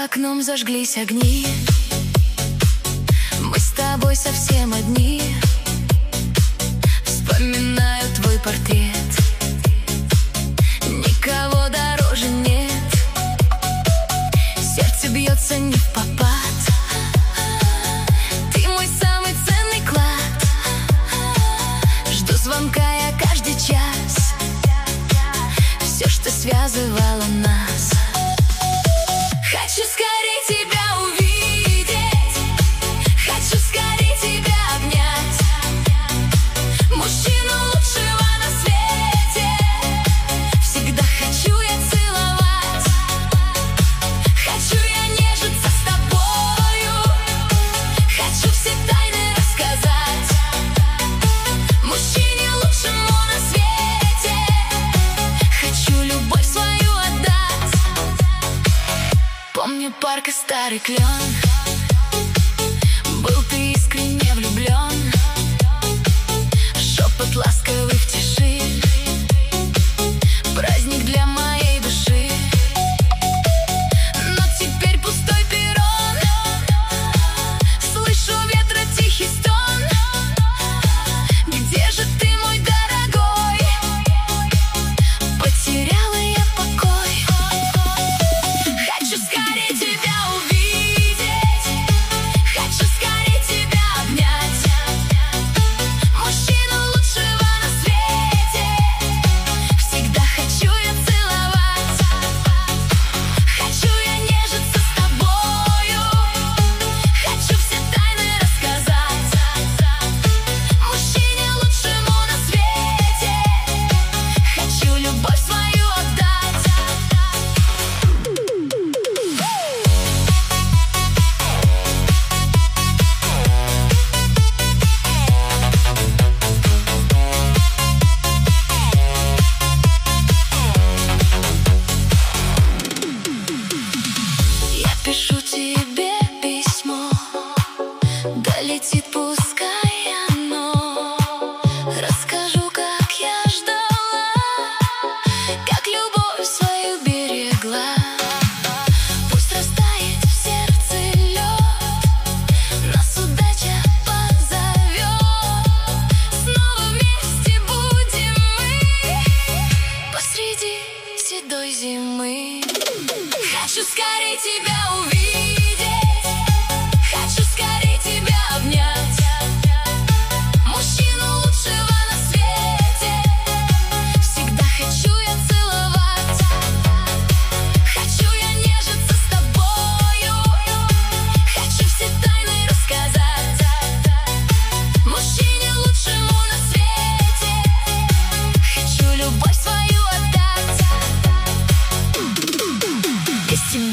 окном зажглись огни, мы с тобой совсем одни. Вспоминаю твой портрет, никого дороже нет. Сердце бьется не впопад, ты мой самый ценный клад. Жду звонка я каждый час, все, что связывало нас. Хочу скорее тебя увидеть, хочу скорее тебя обнять. Мужчину лучшего на свете всегда хочу я целовать. Хочу я нежиться с тобою, хочу все тайны рассказать. Мужчине лучшему на свете хочу любовь свою отдать. Помню парк и старый клен, был ты искренне влюблен. Шепот ласковый в тиши, праздник для моей души. Но теперь пустой перрон, слышу ветра тихий стон. Где же ты, мой дорогой? Потеряла я покой. Хочу скорее тебя увидеть, хочу скорее тебя обнять. Мужчину лучшего на свете всегда хочу я целовать. Хочу я нежиться с тобою, хочу все тайны рассказать. Мужчине лучшему на свете хочу любовь свою отдать. Я пишу тебе письмо, долетит пускай оно. Расскажу, как я ждала, как любовь свою берегла. Пусть растает в сердце лед, нас удача позовет. Снова вместе будем мы посреди седой зимы. Хочу скорее тебя увидеть, хочу скорее тебя обнять. Мужчину лучшего на свете всегда хочу я целовать. Хочу я нежиться с тобою, хочу все тайны рассказать. Мужчине лучшему на свете хочу любовь свою отдать. Без тебя